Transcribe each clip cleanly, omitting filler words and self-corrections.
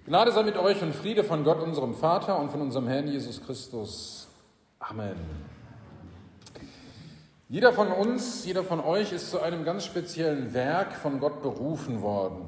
Gnade sei mit euch und Friede von Gott, unserem Vater, und von unserem Herrn Jesus Christus. Amen. Jeder von uns, jeder von euch ist zu einem ganz speziellen Werk von Gott berufen worden.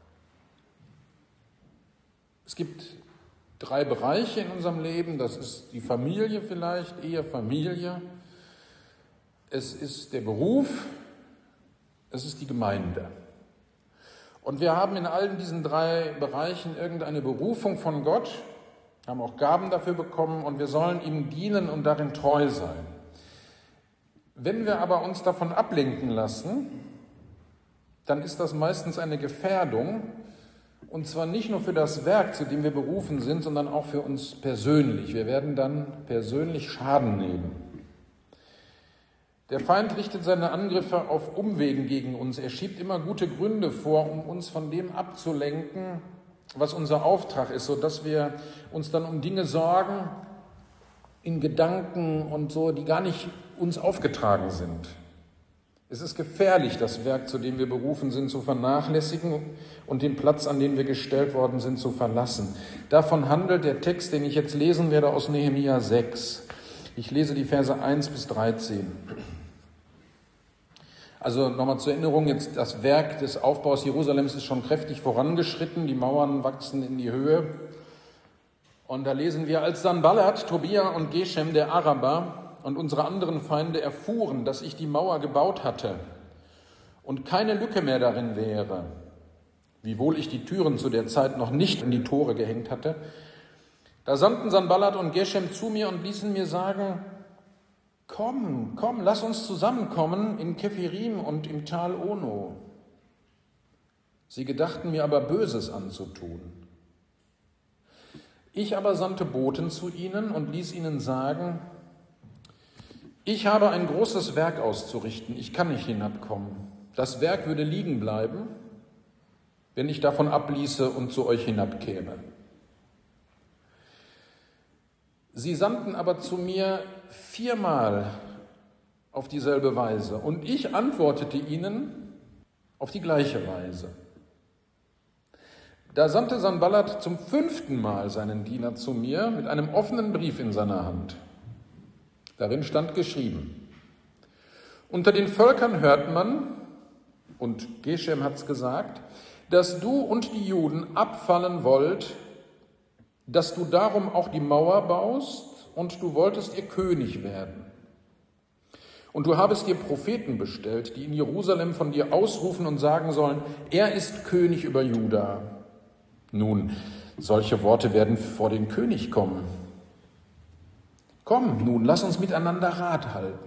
Es gibt 3 Bereiche in unserem Leben. Das ist die Familie vielleicht, Ehe, Familie. Es ist der Beruf, es ist die Gemeinde. Und wir haben in all diesen 3 Bereichen irgendeine Berufung von Gott, haben auch Gaben dafür bekommen und wir sollen ihm dienen und darin treu sein. Wenn wir aber uns davon ablenken lassen, dann ist das meistens eine Gefährdung, und zwar nicht nur für das Werk, zu dem wir berufen sind, sondern auch für uns persönlich. Wir werden dann persönlich Schaden nehmen. Der Feind richtet seine Angriffe auf Umwegen gegen uns. Er schiebt immer gute Gründe vor, um uns von dem abzulenken, was unser Auftrag ist, sodass wir uns dann um Dinge sorgen, in Gedanken und so, die gar nicht uns aufgetragen sind. Es ist gefährlich, das Werk, zu dem wir berufen sind, zu vernachlässigen und den Platz, an den wir gestellt worden sind, zu verlassen. Davon handelt der Text, den ich jetzt lesen werde, aus Nehemia 6. Ich lese die Verse 1 bis 13. Also nochmal zur Erinnerung, jetzt das Werk des Aufbaus Jerusalems ist schon kräftig vorangeschritten, die Mauern wachsen in die Höhe. Und da lesen wir, als Sanballat, Tobia und Geshem, der Araber, und unsere anderen Feinde erfuhren, dass ich die Mauer gebaut hatte und keine Lücke mehr darin wäre, wiewohl ich die Türen zu der Zeit noch nicht in die Tore gehängt hatte, da sandten Sanballat und Geshem zu mir und ließen mir sagen: Komm, lass uns zusammenkommen in Kephirim und im Tal Ono. Sie gedachten mir aber Böses anzutun. Ich aber sandte Boten zu ihnen und ließ ihnen sagen: Ich habe ein großes Werk auszurichten, ich kann nicht hinabkommen. Das Werk würde liegen bleiben, wenn ich davon abließe und zu euch hinabkäme. Sie sandten aber zu mir 4-mal auf dieselbe Weise und ich antwortete ihnen auf die gleiche Weise. Da sandte Sanballat zum 5. Mal seinen Diener zu mir mit einem offenen Brief in seiner Hand. Darin stand geschrieben: Unter den Völkern hört man, und Geshem hat's gesagt, dass du und die Juden abfallen wollt, dass du darum auch die Mauer baust und du wolltest ihr König werden. Und du habest dir Propheten bestellt, die in Jerusalem von dir ausrufen und sagen sollen: Er ist König über Juda. Nun, solche Worte werden vor den König kommen. Komm, nun, lass uns miteinander Rat halten.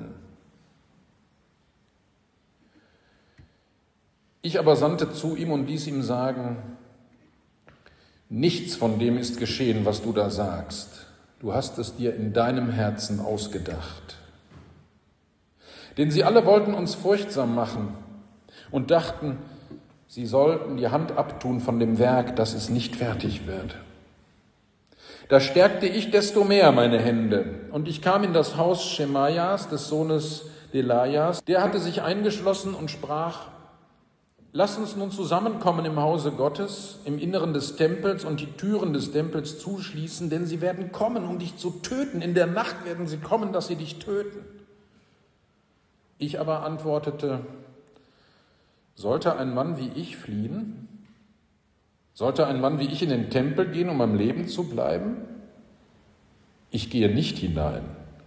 Ich aber sandte zu ihm und ließ ihm sagen: Nichts von dem ist geschehen, was du da sagst. Du hast es dir in deinem Herzen ausgedacht. Denn sie alle wollten uns furchtsam machen und dachten, sie sollten die Hand abtun von dem Werk, dass es nicht fertig wird. Da stärkte ich desto mehr meine Hände und ich kam in das Haus Schemaias, des Sohnes Delajas. Der hatte sich eingeschlossen und sprach: Lass uns nun zusammenkommen im Hause Gottes, im Inneren des Tempels und die Türen des Tempels zuschließen, denn sie werden kommen, um dich zu töten. In der Nacht werden sie kommen, dass sie dich töten. Ich aber antwortete: Sollte ein Mann wie ich fliehen? Sollte ein Mann wie ich in den Tempel gehen, um am Leben zu bleiben? Ich gehe nicht hinein.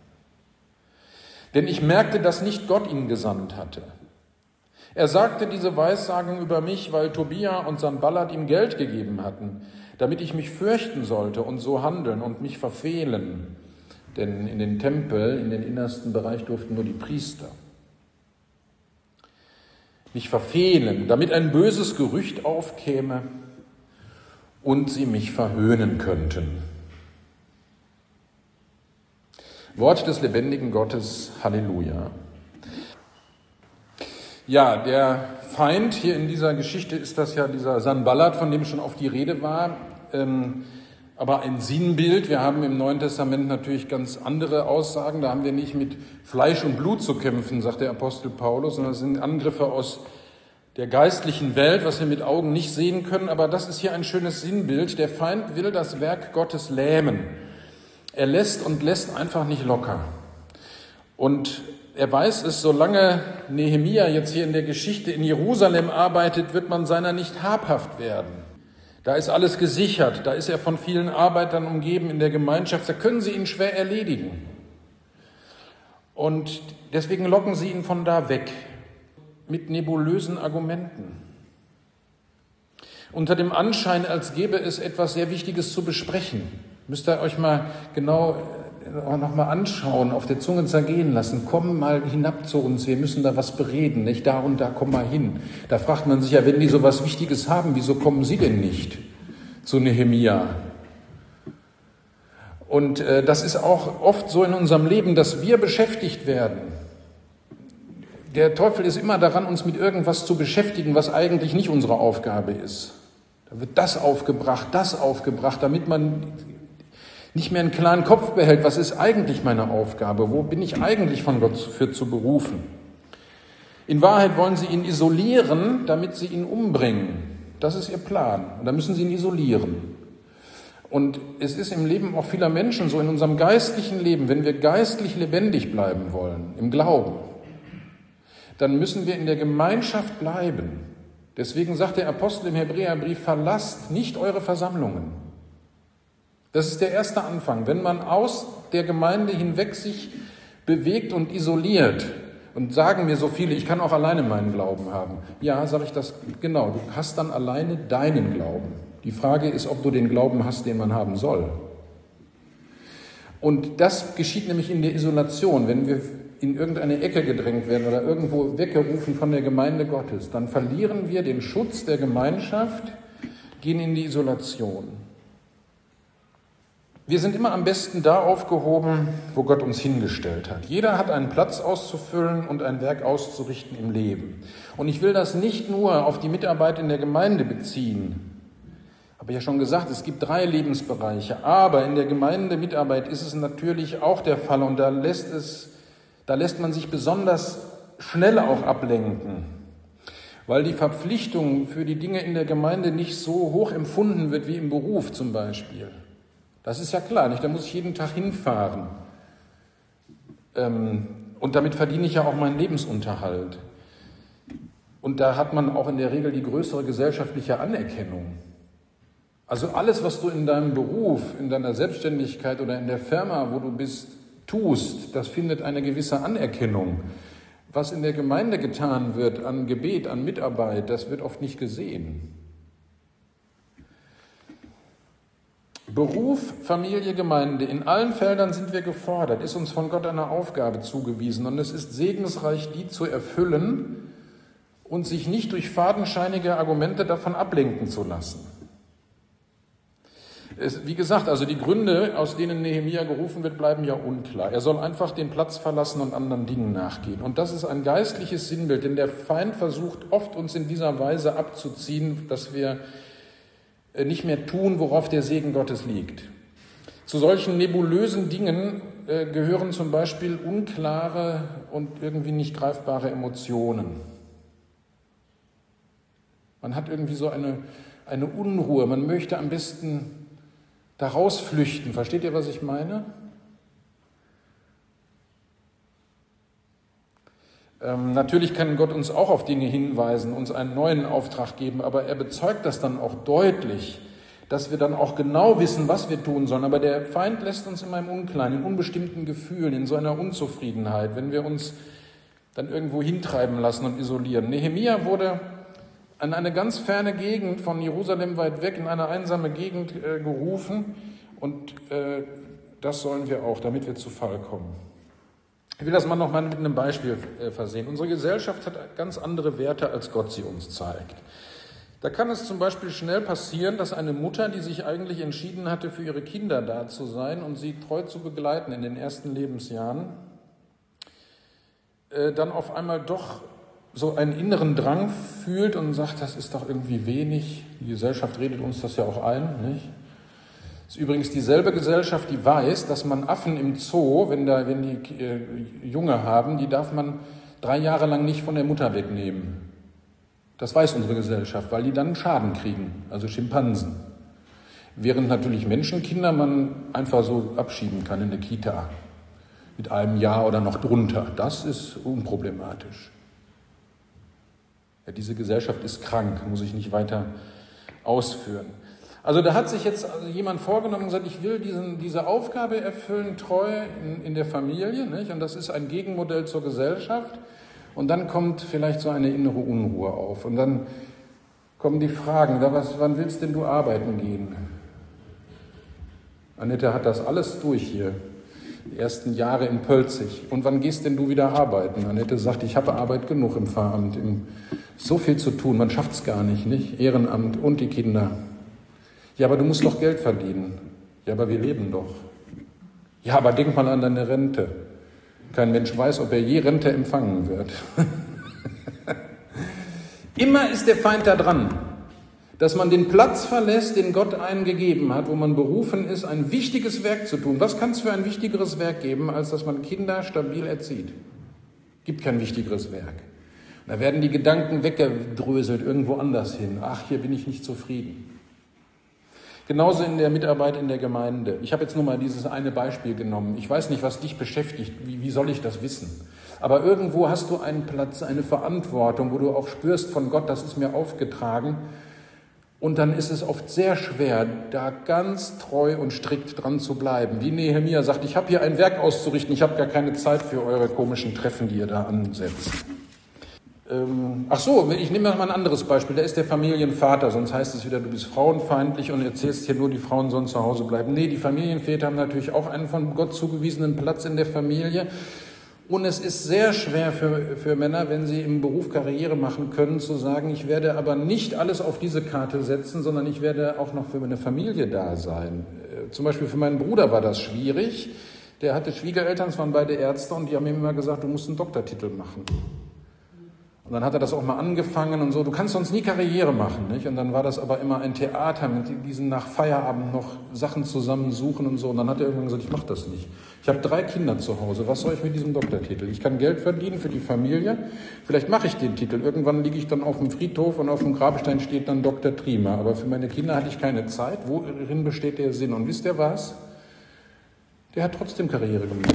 Denn ich merkte, dass nicht Gott ihn gesandt hatte. Er sagte diese Weissagen über mich, weil Tobia und Sanballat ihm Geld gegeben hatten, damit ich mich fürchten sollte und so handeln und mich verfehlen. Denn in den Tempel, in den innersten Bereich durften nur die Priester. Mich verfehlen, damit ein böses Gerücht aufkäme und sie mich verhöhnen könnten. Wort des lebendigen Gottes, Halleluja. Ja, der Feind hier in dieser Geschichte ist das ja dieser Sanballat, von dem schon oft die Rede war, aber ein Sinnbild. Wir haben im Neuen Testament natürlich ganz andere Aussagen. Da haben wir nicht mit Fleisch und Blut zu kämpfen, sagt der Apostel Paulus, sondern es sind Angriffe aus der geistlichen Welt, was wir mit Augen nicht sehen können, aber das ist hier ein schönes Sinnbild. Der Feind will das Werk Gottes lähmen. Er lässt einfach nicht locker. Und er weiß es, solange Nehemia jetzt hier in der Geschichte in Jerusalem arbeitet, wird man seiner nicht habhaft werden. Da ist alles gesichert, da ist er von vielen Arbeitern umgeben in der Gemeinschaft, da können sie ihn schwer erledigen. Und deswegen locken sie ihn von da weg mit nebulösen Argumenten. Unter dem Anschein, als gäbe es etwas sehr Wichtiges zu besprechen. Müsst ihr euch mal genau noch mal anschauen, auf der Zunge zergehen lassen. Komm mal hinab zu uns, wir müssen da was bereden, nicht da und da, komm mal hin. Da fragt man sich ja, wenn die so was Wichtiges haben, wieso kommen sie denn nicht zu Nehemia? Und das ist auch oft so in unserem Leben, dass wir beschäftigt werden. Der Teufel ist immer daran, uns mit irgendwas zu beschäftigen, was eigentlich nicht unsere Aufgabe ist. Da wird das aufgebracht, damit man nicht mehr einen klaren Kopf behält. Was ist eigentlich meine Aufgabe? Wo bin ich eigentlich von Gott für zu berufen? In Wahrheit wollen sie ihn isolieren, damit sie ihn umbringen. Das ist ihr Plan. Und da müssen sie ihn isolieren. Und es ist im Leben auch vieler Menschen so, in unserem geistlichen Leben, wenn wir geistlich lebendig bleiben wollen, im Glauben, dann müssen wir in der Gemeinschaft bleiben. Deswegen sagt der Apostel im Hebräerbrief, verlasst nicht eure Versammlungen. Das ist der erste Anfang. Wenn man aus der Gemeinde hinweg sich bewegt und isoliert, und sagen mir so viele, ich kann auch alleine meinen Glauben haben. Ja, sage ich das genau, du hast dann alleine deinen Glauben. Die Frage ist, ob du den Glauben hast, den man haben soll. Und das geschieht nämlich in der Isolation. Wenn wir in irgendeine Ecke gedrängt werden oder irgendwo weggerufen von der Gemeinde Gottes, dann verlieren wir den Schutz der Gemeinschaft, gehen in die Isolation. Wir sind immer am besten da aufgehoben, wo Gott uns hingestellt hat. Jeder hat einen Platz auszufüllen und ein Werk auszurichten im Leben. Und ich will das nicht nur auf die Mitarbeit in der Gemeinde beziehen. Habe ich ja schon gesagt, es gibt 3 Lebensbereiche. Aber in der Gemeindemitarbeit ist es natürlich auch der Fall. Und da lässt man sich besonders schnell auch ablenken. Weil die Verpflichtung für die Dinge in der Gemeinde nicht so hoch empfunden wird wie im Beruf zum Beispiel. Das ist ja klar, nicht? Da muss ich jeden Tag hinfahren. Und damit verdiene ich ja auch meinen Lebensunterhalt. Und da hat man auch in der Regel die größere gesellschaftliche Anerkennung. Also alles, was du in deinem Beruf, in deiner Selbstständigkeit oder in der Firma, wo du bist, tust, das findet eine gewisse Anerkennung. Was in der Gemeinde getan wird an Gebet, an Mitarbeit, das wird oft nicht gesehen. Beruf, Familie, Gemeinde, in allen Feldern sind wir gefordert, ist uns von Gott eine Aufgabe zugewiesen und es ist segensreich, die zu erfüllen und sich nicht durch fadenscheinige Argumente davon ablenken zu lassen. Wie gesagt, also die Gründe, aus denen Nehemia gerufen wird, bleiben ja unklar. Er soll einfach den Platz verlassen und anderen Dingen nachgehen. Und das ist ein geistliches Sinnbild, denn der Feind versucht oft, uns in dieser Weise abzuziehen, dass wir nicht mehr tun, worauf der Segen Gottes liegt. Zu solchen nebulösen Dingen gehören zum Beispiel unklare und irgendwie nicht greifbare Emotionen. Man hat irgendwie so eine Unruhe, man möchte am besten da rausflüchten. Versteht ihr, was ich meine? Natürlich kann Gott uns auch auf Dinge hinweisen, uns einen neuen Auftrag geben, aber er bezeugt das dann auch deutlich, dass wir dann auch genau wissen, was wir tun sollen. Aber der Feind lässt uns immer im Unklaren, in unbestimmten Gefühlen, in so einer Unzufriedenheit, wenn wir uns dann irgendwo hintreiben lassen und isolieren. Nehemia wurde an eine ganz ferne Gegend von Jerusalem weit weg, in eine einsame Gegend gerufen und das sollen wir auch, damit wir zu Fall kommen. Ich will das mal noch mal mit einem Beispiel versehen. Unsere Gesellschaft hat ganz andere Werte, als Gott sie uns zeigt. Da kann es zum Beispiel schnell passieren, dass eine Mutter, die sich eigentlich entschieden hatte, für ihre Kinder da zu sein und sie treu zu begleiten in den ersten Lebensjahren, dann auf einmal doch so einen inneren Drang fühlt und sagt, das ist doch irgendwie wenig. Die Gesellschaft redet uns das ja auch ein, nicht? Das ist übrigens dieselbe Gesellschaft, die weiß, dass man Affen im Zoo, wenn die Junge haben, die darf man 3 Jahre lang nicht von der Mutter wegnehmen. Das weiß unsere Gesellschaft, weil die dann Schaden kriegen, also Schimpansen. Während natürlich Menschenkinder man einfach so abschieben kann in eine Kita mit einem Jahr oder noch drunter. Das ist unproblematisch. Ja, diese Gesellschaft ist krank, muss ich nicht weiter ausführen. Also da hat sich jetzt jemand vorgenommen und gesagt, ich will diese Aufgabe erfüllen, treu in der Familie, nicht? Und das ist ein Gegenmodell zur Gesellschaft. Und dann kommt vielleicht so eine innere Unruhe auf. Und dann kommen die Fragen, wann willst denn du arbeiten gehen? Annette hat das alles durch hier, die ersten Jahre in Pölzig. Und wann gehst denn du wieder arbeiten? Annette sagt, ich habe Arbeit genug im Pfarramt, so viel zu tun, man schafft es gar nicht? Ehrenamt und die Kinder. Ja, aber du musst doch Geld verdienen. Ja, aber wir leben doch. Ja, aber denk mal an deine Rente. Kein Mensch weiß, ob er je Rente empfangen wird. Immer ist der Feind da dran, dass man den Platz verlässt, den Gott einem gegeben hat, wo man berufen ist, ein wichtiges Werk zu tun. Was kann es für ein wichtigeres Werk geben, als dass man Kinder stabil erzieht? Gibt kein wichtigeres Werk. Da werden die Gedanken weggedröselt irgendwo anders hin. Ach, hier bin ich nicht zufrieden. Genauso in der Mitarbeit in der Gemeinde. Ich habe jetzt nur mal dieses eine Beispiel genommen. Ich weiß nicht, was dich beschäftigt. Wie soll ich das wissen? Aber irgendwo hast du einen Platz, eine Verantwortung, wo du auch spürst von Gott, das ist mir aufgetragen. Und dann ist es oft sehr schwer, da ganz treu und strikt dran zu bleiben. Wie Nehemia sagt, ich habe hier ein Werk auszurichten, ich habe gar keine Zeit für eure komischen Treffen, die ihr da ansetzt. Ich nehme mal ein anderes Beispiel. Da ist der Familienvater, sonst heißt es wieder, du bist frauenfeindlich und erzählst hier nur, die Frauen sollen zu Hause bleiben. Nee, die Familienväter haben natürlich auch einen von Gott zugewiesenen Platz in der Familie. Und es ist sehr schwer für Männer, wenn sie im Beruf Karriere machen können, zu sagen, ich werde aber nicht alles auf diese Karte setzen, sondern ich werde auch noch für meine Familie da sein. Zum Beispiel für meinen Bruder war das schwierig. Der hatte Schwiegereltern, es waren beide Ärzte, und die haben ihm immer gesagt, du musst einen Doktortitel machen. Und dann hat er das auch mal angefangen und so, du kannst sonst nie Karriere machen, nicht? Und dann war das aber immer ein Theater mit diesen nach Feierabend noch Sachen zusammensuchen und so. Und dann hat er irgendwann gesagt, ich mache das nicht. Ich habe 3 Kinder zu Hause, was soll ich mit diesem Doktortitel? Ich kann Geld verdienen für die Familie, vielleicht mache ich den Titel. Irgendwann liege ich dann auf dem Friedhof und auf dem Grabstein steht dann Dr. Triemer. Aber für meine Kinder hatte ich keine Zeit. Worin besteht der Sinn? Und wisst ihr was? Der hat trotzdem Karriere gemacht.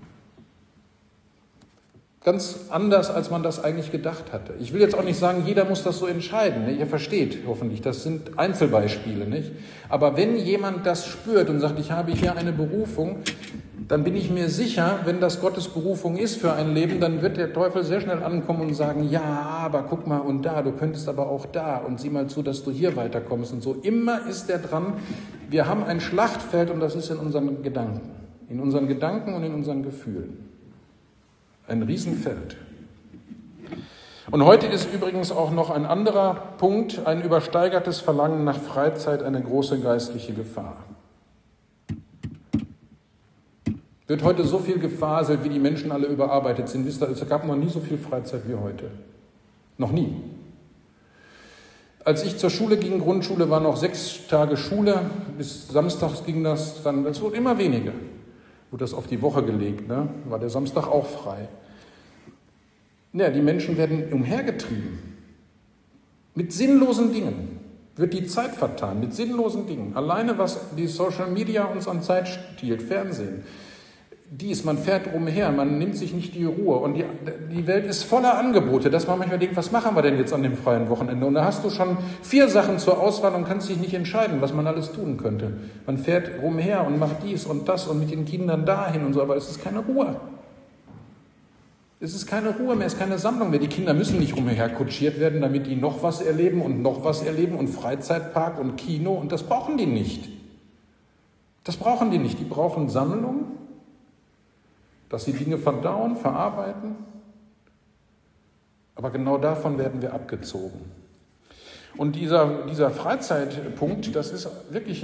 Ganz anders, als man das eigentlich gedacht hatte. Ich will jetzt auch nicht sagen, jeder muss das so entscheiden. Ne? Ihr versteht hoffentlich, das sind Einzelbeispiele, nicht? Aber wenn jemand das spürt und sagt, ich habe hier eine Berufung, dann bin ich mir sicher, wenn das Gottes Berufung ist für ein Leben, dann wird der Teufel sehr schnell ankommen und sagen, ja, aber guck mal und da, du könntest aber auch da und sieh mal zu, dass du hier weiterkommst und so. Immer ist der dran. Wir haben ein Schlachtfeld und das ist in unseren Gedanken. In unseren Gedanken und in unseren Gefühlen. Ein Riesenfeld. Und heute ist übrigens auch noch ein anderer Punkt, ein übersteigertes Verlangen nach Freizeit, eine große geistliche Gefahr. Wird heute so viel gefaselt, wie die Menschen alle überarbeitet sind. Wisst ihr, es gab noch nie so viel Freizeit wie heute. Noch nie. Als ich zur Schule ging, Grundschule, war noch 6 Tage Schule, bis samstags ging das, dann, es wurde immer weniger. Wurde das auf die Woche gelegt, ne? War der Samstag auch frei. Ja, die Menschen werden umhergetrieben. Mit sinnlosen Dingen wird die Zeit vertan, mit sinnlosen Dingen. Alleine, was die Social Media uns an Zeit stiehlt, Fernsehen. Man fährt umher, man nimmt sich nicht die Ruhe. Und die Welt ist voller Angebote, dass man manchmal denkt, was machen wir denn jetzt an dem freien Wochenende? Und da hast du schon 4 Sachen zur Auswahl und kannst dich nicht entscheiden, was man alles tun könnte. Man fährt umher und macht dies und das und mit den Kindern dahin und so, aber es ist keine Ruhe. Es ist keine Ruhe mehr, es ist keine Sammlung mehr. Die Kinder müssen nicht umher kutschiert werden, damit die noch was erleben und Freizeitpark und Kino, und das brauchen die nicht. Das brauchen die nicht. Die brauchen Sammlung, dass sie Dinge verdauen, verarbeiten. Aber genau davon werden wir abgezogen. Und dieser Freizeitpunkt, das ist wirklich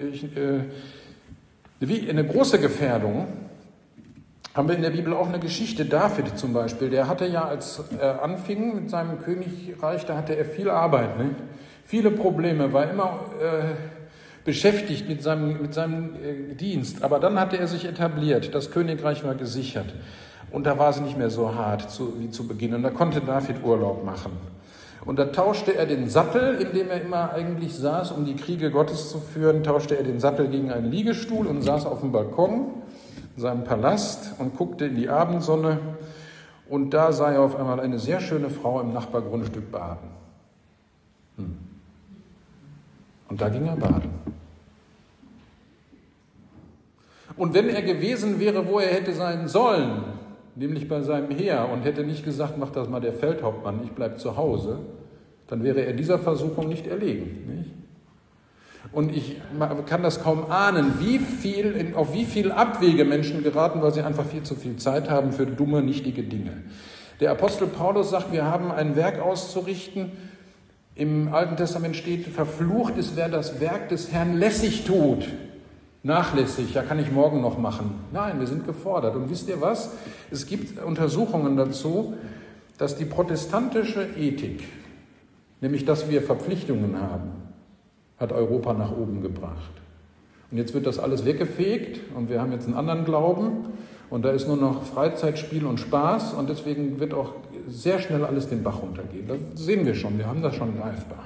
eine große Gefährdung. Haben wir in der Bibel auch eine Geschichte. David zum Beispiel, der hatte ja, als er anfing mit seinem Königreich, da hatte er viel Arbeit, ne? Viele Probleme, war immer beschäftigt mit seinem Dienst. Aber dann hatte er sich etabliert, das Königreich war gesichert. Und da war es nicht mehr so hart wie zu Beginn. Und da konnte David Urlaub machen. Und da tauschte er den Sattel, in dem er immer eigentlich saß, um die Kriege Gottes zu führen, tauschte er den Sattel gegen einen Liegestuhl und saß auf dem Balkon in seinem Palast und guckte in die Abendsonne. Und da sah er auf einmal eine sehr schöne Frau im Nachbargrundstück baden. Und da ging er baden. Und wenn er gewesen wäre, wo er hätte sein sollen, nämlich bei seinem Heer, und hätte nicht gesagt, mach das mal der Feldhauptmann, ich bleib zu Hause, dann wäre er dieser Versuchung nicht erlegen. Nicht? Und ich kann das kaum ahnen, auf wie viel Abwege Menschen geraten, weil sie einfach viel zu viel Zeit haben für dumme, nichtige Dinge. Der Apostel Paulus sagt, wir haben ein Werk auszurichten. Im Alten Testament steht, verflucht ist, wer das Werk des Herrn lässig tut. Nachlässig, ja, kann ich morgen noch machen. Nein, wir sind gefordert. Und wisst ihr was? Es gibt Untersuchungen dazu, dass die protestantische Ethik, nämlich dass wir Verpflichtungen haben, hat Europa nach oben gebracht. Und jetzt wird das alles weggefegt und wir haben jetzt einen anderen Glauben und da ist nur noch Freizeit, Spiel und Spaß und deswegen wird auch sehr schnell alles den Bach runtergehen. Das sehen wir schon, wir haben das schon greifbar.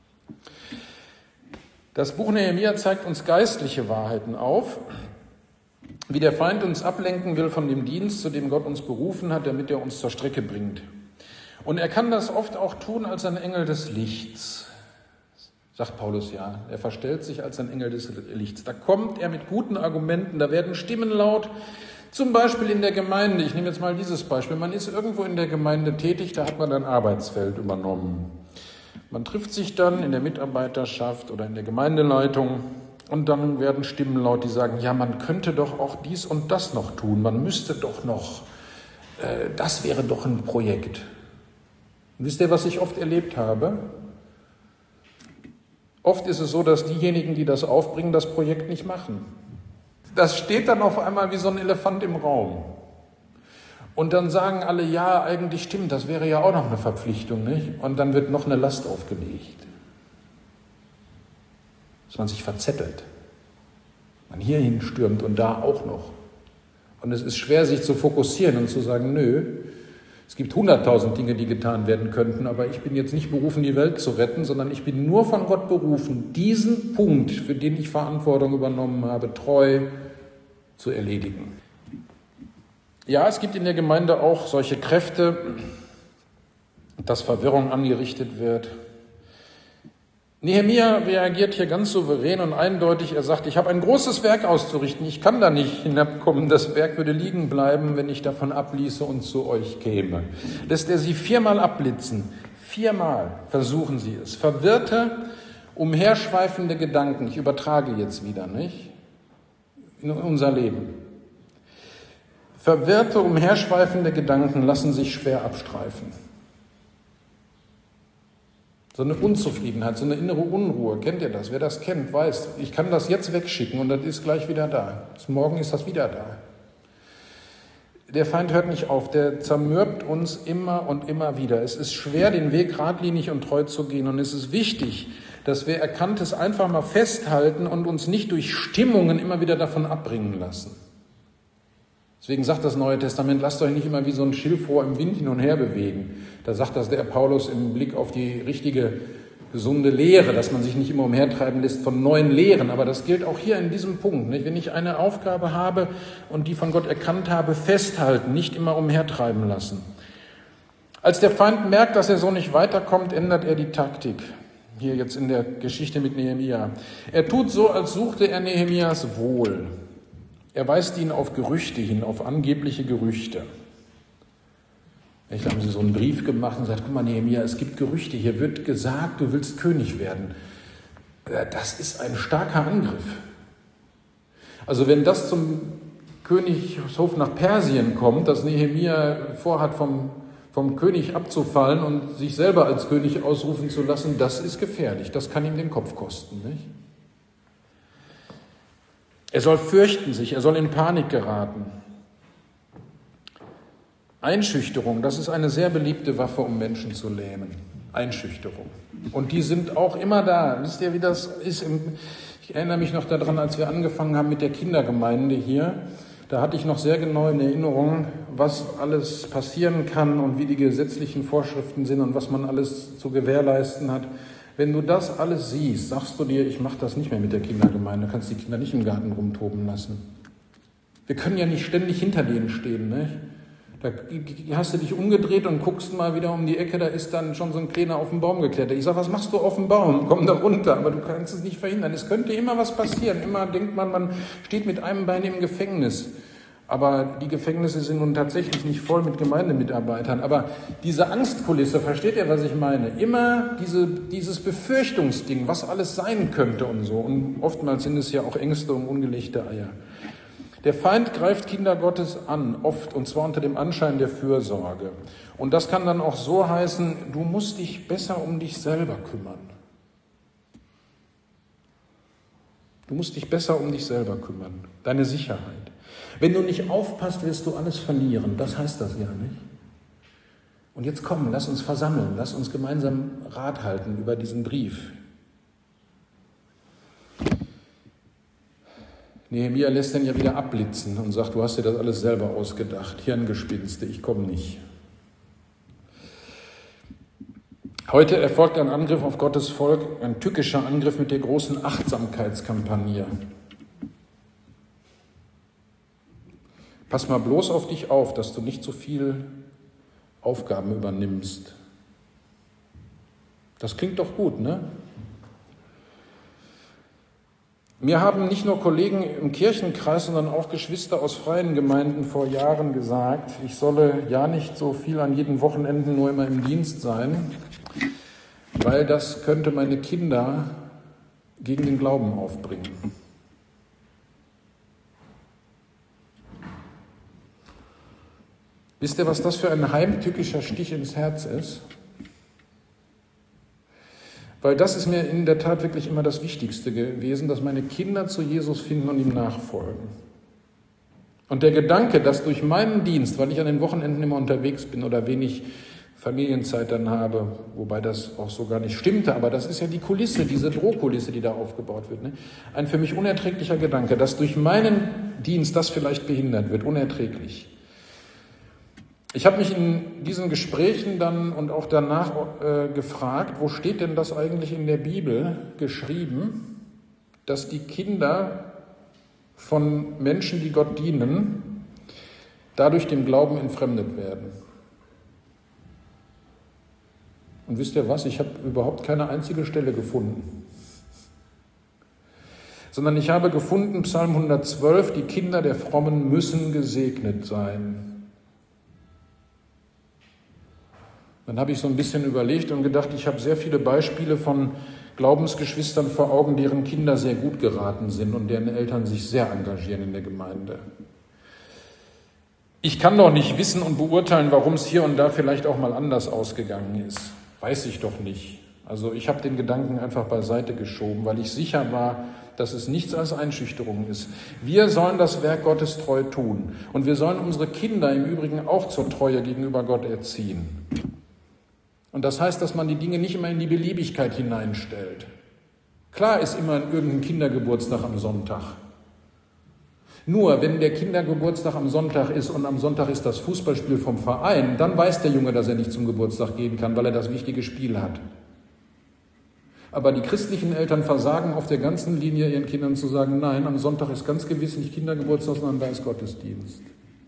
Das Buch Nehemia zeigt uns geistliche Wahrheiten auf, wie der Feind uns ablenken will von dem Dienst, zu dem Gott uns berufen hat, damit er uns zur Strecke bringt. Und er kann das oft auch tun als ein Engel des Lichts, sagt Paulus ja. Er verstellt sich als ein Engel des Lichts. Da kommt er mit guten Argumenten, da werden Stimmen laut, zum Beispiel in der Gemeinde. Ich nehme jetzt mal dieses Beispiel. Man ist irgendwo in der Gemeinde tätig, da hat man ein Arbeitsfeld übernommen. Man trifft sich dann in der Mitarbeiterschaft oder in der Gemeindeleitung und dann werden Stimmen laut, die sagen, ja, man könnte doch auch dies und das noch tun, man müsste doch noch, das wäre doch ein Projekt. Und wisst ihr, was ich oft erlebt habe? Oft ist es so, dass diejenigen, die das aufbringen, das Projekt nicht machen. Das steht dann auf einmal wie so ein Elefant im Raum. Und dann sagen alle, ja, eigentlich stimmt, das wäre ja auch noch eine Verpflichtung, nicht? Und dann wird noch eine Last aufgelegt. Dass man sich verzettelt. Man hierhin stürmt und da auch noch. Und es ist schwer, sich zu fokussieren und zu sagen, nö, es gibt 100.000 Dinge, die getan werden könnten, aber ich bin jetzt nicht berufen, die Welt zu retten, sondern ich bin nur von Gott berufen, diesen Punkt, für den ich Verantwortung übernommen habe, treu zu erledigen. Ja, es gibt in der Gemeinde auch solche Kräfte, dass Verwirrung angerichtet wird. Nehemia reagiert hier ganz souverän und eindeutig. Er sagt, ich habe ein großes Werk auszurichten. Ich kann da nicht hinabkommen. Das Werk würde liegen bleiben, wenn ich davon abließe und zu euch käme. Lässt er sie 4-mal abblitzen. 4-mal versuchen sie es. Verwirrte, umherschweifende Gedanken. Ich übertrage jetzt wieder, nicht? In unser Leben. Verwirrte, umherschweifende Gedanken lassen sich schwer abstreifen. So eine Unzufriedenheit, so eine innere Unruhe, kennt ihr das? Wer das kennt, weiß, ich kann das jetzt wegschicken und das ist gleich wieder da. Morgen ist das wieder da. Der Feind hört nicht auf, der zermürbt uns immer und immer wieder. Es ist schwer, den Weg geradlinig und treu zu gehen und es ist wichtig, dass wir Erkanntes einfach mal festhalten und uns nicht durch Stimmungen immer wieder davon abbringen lassen. Deswegen sagt das Neue Testament, lasst euch nicht immer wie so ein Schilfrohr im Wind hin und her bewegen. Da sagt das der Paulus im Blick auf die richtige, gesunde Lehre, dass man sich nicht immer umhertreiben lässt von neuen Lehren. Aber das gilt auch hier in diesem Punkt. Nicht? Wenn ich eine Aufgabe habe und die von Gott erkannt habe, festhalten, nicht immer umhertreiben lassen. Als der Feind merkt, dass er so nicht weiterkommt, ändert er die Taktik. Hier jetzt in der Geschichte mit Nehemia. Er tut so, als suchte er Nehemias Wohl. Er weist ihn auf Gerüchte hin, auf angebliche Gerüchte. Vielleicht haben sie so einen Brief gemacht und gesagt, guck mal Nehemia, es gibt Gerüchte, hier wird gesagt, du willst König werden. Das ist ein starker Angriff. Also wenn das zum Königshof nach Persien kommt, dass Nehemia vorhat, vom König abzufallen und sich selber als König ausrufen zu lassen, das ist gefährlich, das kann ihm den Kopf kosten, nicht? Er soll fürchten sich, er soll in Panik geraten. Einschüchterung, das ist eine sehr beliebte Waffe, um Menschen zu lähmen. Einschüchterung. Und die sind auch immer da. Wisst ihr, wie das ist? Ich erinnere mich noch daran, als wir angefangen haben mit der Kindergemeinde hier. Da hatte ich noch sehr genau in Erinnerung, was alles passieren kann und wie die gesetzlichen Vorschriften sind und was man alles zu gewährleisten hat. Wenn du das alles siehst, sagst du dir, ich mache das nicht mehr mit der Kindergemeinde, du kannst die Kinder nicht im Garten rumtoben lassen. Wir können ja nicht ständig hinter denen stehen, ne? Da hast du dich umgedreht und guckst mal wieder um die Ecke, da ist dann schon so ein Kleiner auf den Baum geklettert. Ich sage, was machst du auf dem Baum? Komm da runter, aber du kannst es nicht verhindern. Es könnte immer was passieren. Immer denkt man steht mit einem Bein im Gefängnis. Aber die Gefängnisse sind nun tatsächlich nicht voll mit Gemeindemitarbeitern. Aber diese Angstkulisse, versteht ihr, was ich meine? Immer dieses Befürchtungsding, was alles sein könnte und so. Und oftmals sind es ja auch Ängste und ungelegte Eier. Der Feind greift Kinder Gottes an, oft, und zwar unter dem Anschein der Fürsorge. Und das kann dann auch so heißen, du musst dich besser um dich selber kümmern. Du musst dich besser um dich selber kümmern, deine Sicherheit. Wenn du nicht aufpasst, wirst du alles verlieren. Das heißt das ja nicht. Und jetzt komm, lass uns versammeln, lass uns gemeinsam Rat halten über diesen Brief. Nehemia lässt den ja wieder abblitzen und sagt, du hast dir das alles selber ausgedacht. Hirngespinste, ich komme nicht. Heute erfolgt ein Angriff auf Gottes Volk, ein tückischer Angriff mit der großen Achtsamkeitskampagne. Pass mal bloß auf dich auf, dass du nicht zu viel Aufgaben übernimmst. Das klingt doch gut, ne? Mir haben nicht nur Kollegen im Kirchenkreis, sondern auch Geschwister aus freien Gemeinden vor Jahren gesagt, ich solle ja nicht so viel an jeden Wochenenden nur immer im Dienst sein, weil das könnte meine Kinder gegen den Glauben aufbringen. Wisst ihr, was das für ein heimtückischer Stich ins Herz ist? Weil das ist mir in der Tat wirklich immer das Wichtigste gewesen, dass meine Kinder zu Jesus finden und ihm nachfolgen. Und der Gedanke, dass durch meinen Dienst, weil ich an den Wochenenden immer unterwegs bin oder wenig Familienzeit dann habe, wobei das auch so gar nicht stimmte, aber das ist ja die Kulisse, diese Drohkulisse, die da aufgebaut wird. Ne? Ein für mich unerträglicher Gedanke, dass durch meinen Dienst das vielleicht behindert wird, unerträglich. Ich habe mich in diesen Gesprächen dann und auch danach gefragt, wo steht denn das eigentlich in der Bibel geschrieben, dass die Kinder von Menschen, die Gott dienen, dadurch dem Glauben entfremdet werden. Und wisst ihr was? Ich habe überhaupt keine einzige Stelle gefunden. Sondern ich habe gefunden, Psalm 112, die Kinder der Frommen müssen gesegnet sein. Dann habe ich so ein bisschen überlegt und gedacht, ich habe sehr viele Beispiele von Glaubensgeschwistern vor Augen, deren Kinder sehr gut geraten sind und deren Eltern sich sehr engagieren in der Gemeinde. Ich kann doch nicht wissen und beurteilen, warum es hier und da vielleicht auch mal anders ausgegangen ist. Weiß ich doch nicht. Also ich habe den Gedanken einfach beiseite geschoben, weil ich sicher war, dass es nichts als Einschüchterung ist. Wir sollen das Werk Gottes treu tun und wir sollen unsere Kinder im Übrigen auch zur Treue gegenüber Gott erziehen. Und das heißt, dass man die Dinge nicht immer in die Beliebigkeit hineinstellt. Klar ist immer irgendein Kindergeburtstag am Sonntag. Nur wenn der Kindergeburtstag am Sonntag ist und am Sonntag ist das Fußballspiel vom Verein, dann weiß der Junge, dass er nicht zum Geburtstag gehen kann, weil er das wichtige Spiel hat. Aber die christlichen Eltern versagen auf der ganzen Linie, ihren Kindern zu sagen, nein, am Sonntag ist ganz gewiss nicht Kindergeburtstag, sondern da ist Gottesdienst.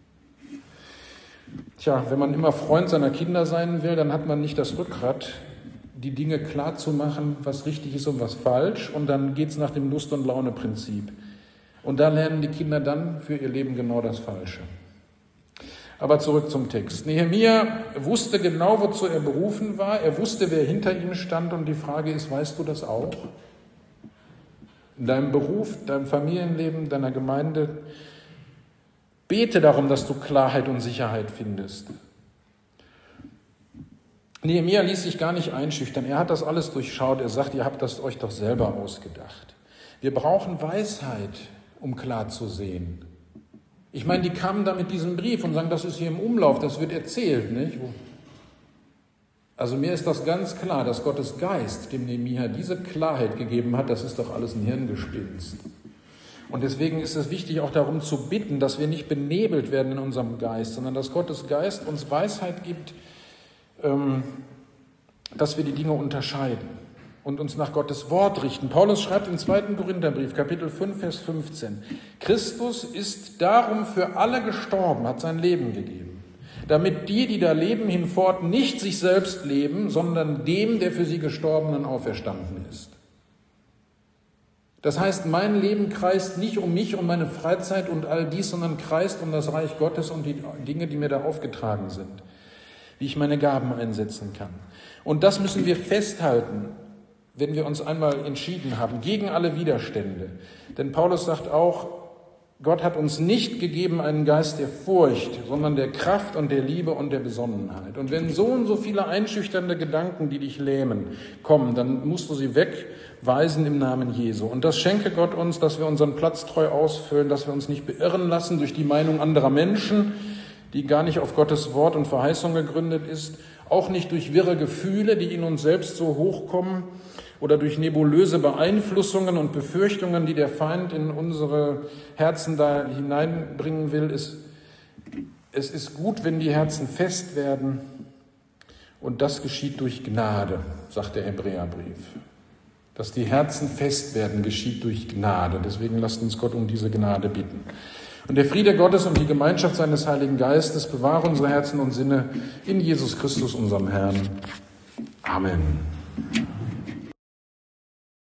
Tja, wenn man immer Freund seiner Kinder sein will, dann hat man nicht das Rückgrat, die Dinge klar zu machen, was richtig ist und was falsch. Und dann geht es nach dem Lust- und Laune-Prinzip. Und da lernen die Kinder dann für ihr Leben genau das Falsche. Aber zurück zum Text. Nehemia wusste genau, wozu er berufen war. Er wusste, wer hinter ihm stand. Und die Frage ist, weißt du das auch? In deinem Beruf, deinem Familienleben, deiner Gemeinde. Bete darum, dass du Klarheit und Sicherheit findest. Nehemia ließ sich gar nicht einschüchtern. Er hat das alles durchschaut. Er sagt, ihr habt das euch doch selber ausgedacht. Wir brauchen Weisheit, um klar zu sehen. Ich meine, die kamen da mit diesem Brief und sagen, das ist hier im Umlauf, das wird erzählt, nicht? Also mir ist das ganz klar, dass Gottes Geist dem Nehemia diese Klarheit gegeben hat, das ist doch alles ein Hirngespinst. Und deswegen ist es wichtig, auch darum zu bitten, dass wir nicht benebelt werden in unserem Geist, sondern dass Gottes Geist uns Weisheit gibt, dass wir die Dinge unterscheiden und uns nach Gottes Wort richten. Paulus schreibt im 2. Korintherbrief, Kapitel 5, Vers 15, Christus ist darum für alle gestorben, hat sein Leben gegeben, damit die da leben, hinfort nicht sich selbst leben, sondern dem, der für sie Gestorbenen auferstanden ist. Das heißt, mein Leben kreist nicht um mich, um meine Freizeit und all dies, sondern kreist um das Reich Gottes und die Dinge, die mir da aufgetragen sind, wie ich meine Gaben einsetzen kann. Und das müssen wir festhalten, wenn wir uns einmal entschieden haben, gegen alle Widerstände. Denn Paulus sagt auch, Gott hat uns nicht gegeben einen Geist der Furcht, sondern der Kraft und der Liebe und der Besonnenheit. Und wenn so und so viele einschüchternde Gedanken, die dich lähmen, kommen, dann musst du sie wegweisen im Namen Jesu. Und das schenke Gott uns, dass wir unseren Platz treu ausfüllen, dass wir uns nicht beirren lassen durch die Meinung anderer Menschen, die gar nicht auf Gottes Wort und Verheißung gegründet ist, auch nicht durch wirre Gefühle, die in uns selbst so hochkommen, oder durch nebulöse Beeinflussungen und Befürchtungen, die der Feind in unsere Herzen da hineinbringen will. Es ist gut, wenn die Herzen fest werden, und das geschieht durch Gnade, sagt der Hebräerbrief. Dass die Herzen fest werden, geschieht durch Gnade. Deswegen lasst uns Gott um diese Gnade bitten. Und der Friede Gottes und die Gemeinschaft seines Heiligen Geistes bewahre unsere Herzen und Sinne in Jesus Christus, unserem Herrn. Amen.